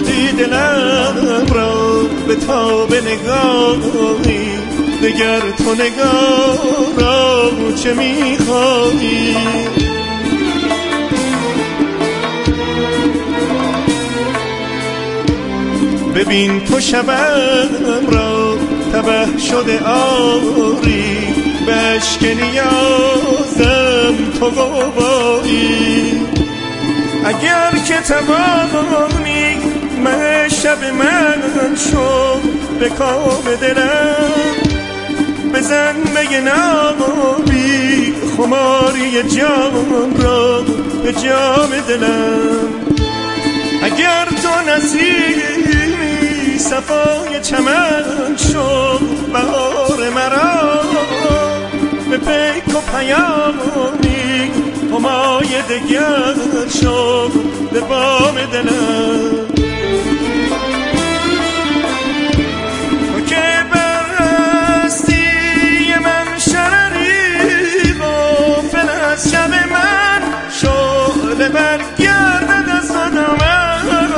ربودی دلم را به تاب نگاهی، دگر تو نگاه را چه میخواهی؟ ببین تو شبم را تبه شده آری، بشک نیازم تو گوایی. اگر که توانی من شب من شو به کام دلم، بزن به نابی خماری جام را به جام دلم. اگر تو نسیمی صفای چمن شو بهار مرا، به پیک و پیامی همای دگر شو به بام دلم. تو که برستی من شرری غافل از شب من، شعله برگردد از دامن.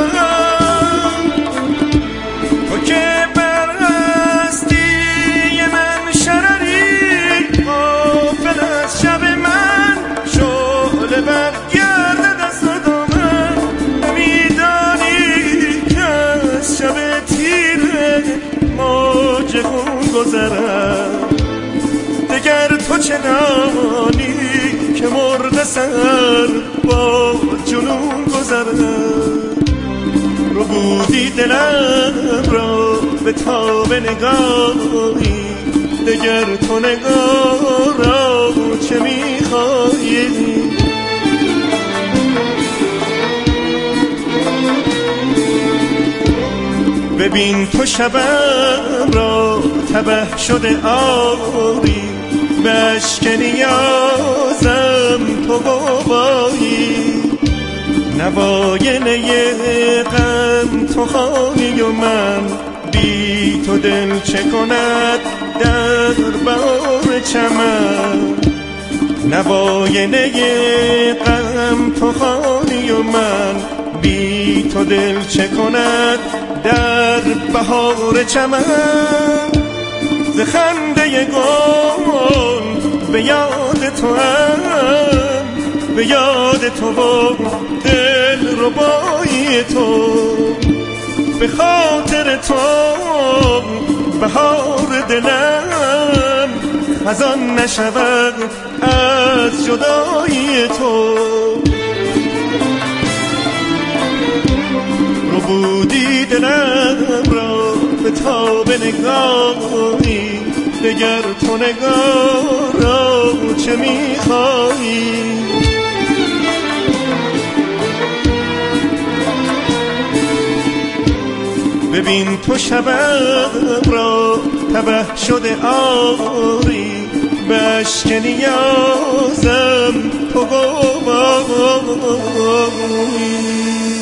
تو که برستی من شرری غافل از شب من، شعله برگردد از دامن. نمیدانی که از شب تیره موج خون گذرم، دگر تو چه دانی که مرغ سحر با جنون گذرم. ربودی دلم را به تاب نگاهی، دگر تو نگاه را چه میخواهی؟ ببین تو شبم را تبه شده آری، بشک نیازم تو گوایی. نوای نی غم تو خوانی و من، بی تو دل چه کند در بهار چمن. نوای نی غم تو خوانی و من، بی تو دل چه کند در بهار چمن. ز خنده گل به یاد تو هم، به یاد تو و دل ربایی تو. به خاطر تو بهار دلم خزان نشود از جدایی تو. ربودی دلم را به تاب نگاهی، دگر تو نگاه را چه میخواهی؟ ببین تو شبم را تبه شده آری، بشک نیازم تو گوایی.